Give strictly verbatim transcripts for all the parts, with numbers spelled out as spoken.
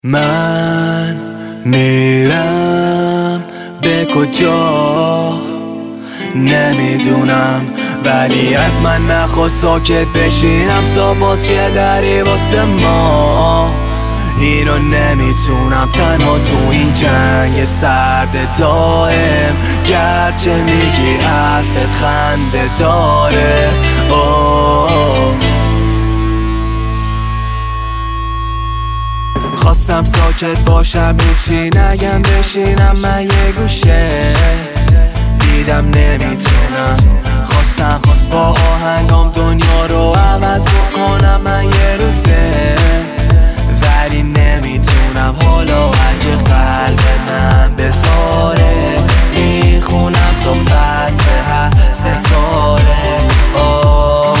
من میرم به کجا نمیدونم، ولی از من نخواست ساکت بشینم تا باز شه دری واسه ما. اینو نمیتونم تنها تو این جنگ سرد دائم، گرچه میگی حرفت خنده داره. آه خواستم ساکت باشم هیچی نگم بشینم من یه گوشه، دیدم نمیتونم. خواستم با آهنگام دنیا رو عوض بکنم من یه روزه، ولی نمیتونم. حالا اگه قلب من بذاره میخونم تو فتحه ستاره. آه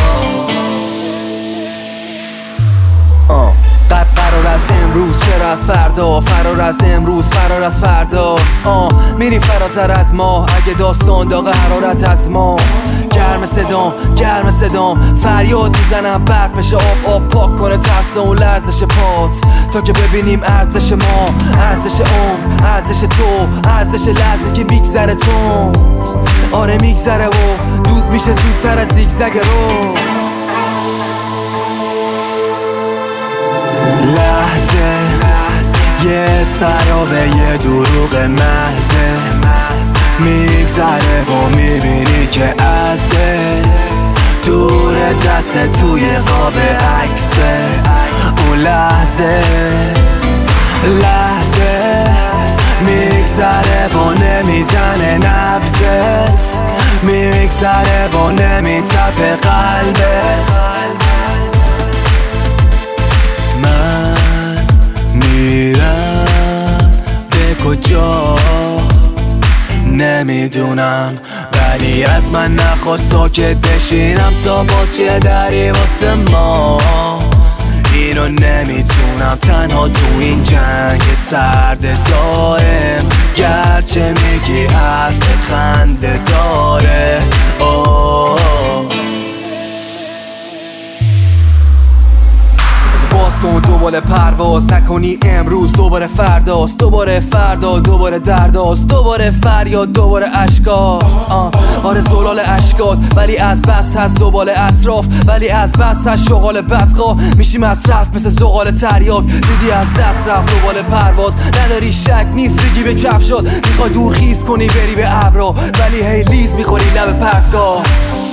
آه قرار از امروز چرا از فردا، فرار از امروز فرار از فرداست. آه میریم فراتر از ما اگه داستان داغ حرارت از ماست. گرم صدام گرم صدام فریاد میزنم برف بشه آب آب پاک کنه ترس اون لرزش پات، تا که ببینیم ارزش ما، ارزش عمر، ارزش تو، ارزش لحظه که میگذره تند. آره میگذره و دود میشه زودتر از زیگزگ رو. لحظه یه سرابه یه دروغ محضه، میگذره و میبینی که از دل دور دست توی قاب عکسه. اون لحظه لحظه میگذره و نمیزنه نبضت، میگذره و نمیتپه قلبت. من میرم به کجا نمیدونم، ولی از من نخواست ساکت بشینم تا باز شه دری واسه ما. اینو نمیتونم تنها تو این جنگ سرد دائم، گرچه میگی حرفت خنده داره. آه باز کن دوباره پرواز نکنی امروز دوباره فرداست، دوباره فردا دوباره درداست، دوباره فریاد دوباره اشکاست. آره زلال اشکات ولی از بس هست زبال اطراف، ولی از بس هست شغال بدخواه میشی مصرف مثل زغال تریاک. دیدی از دست رفت دوباره پرواز، نداری شک نیست ریگی به کفشات، میخوای دور خیز کنی بری به ابرا، ولی هی لیز میخوری لب پرتگاه.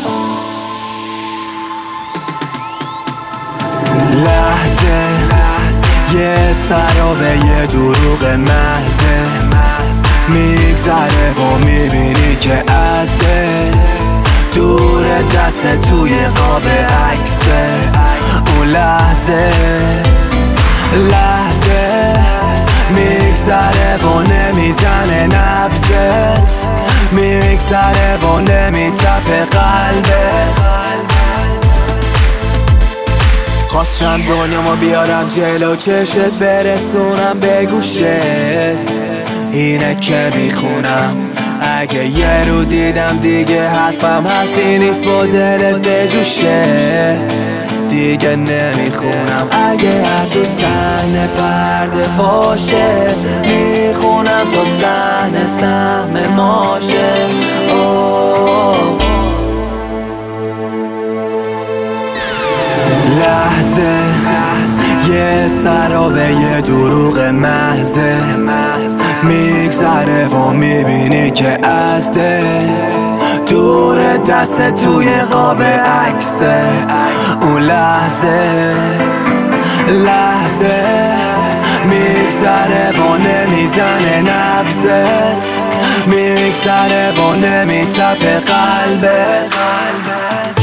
لحظه یه سرابه یه دروغ محضه، میگذره و میبینی که از دل دور دست توی قاب عکسه. اون لحظه لحظه میگذره و نمیزنه نبضت، میگذره و نمیتپه قلبت. خواستم دنیامو بیارم جلو چشت برسونم به گوشت، اینه که میخونم. اگه یه رو دیدم دیگه حرفم حرفی نیست با دلت بجوشه، دیگه نمیخونم. اگه از او صحنه پرده باشه میخونم تا صحنه سهم ماشه. اوه لحظه یه سرابه یه دروغ محضه، میگذره و میبینی که از دل دور دست توی قاب عکسه. اون لحظه لحظه میگذره و نمیزنه نبضت، میگذره و نمیتپه قلبت.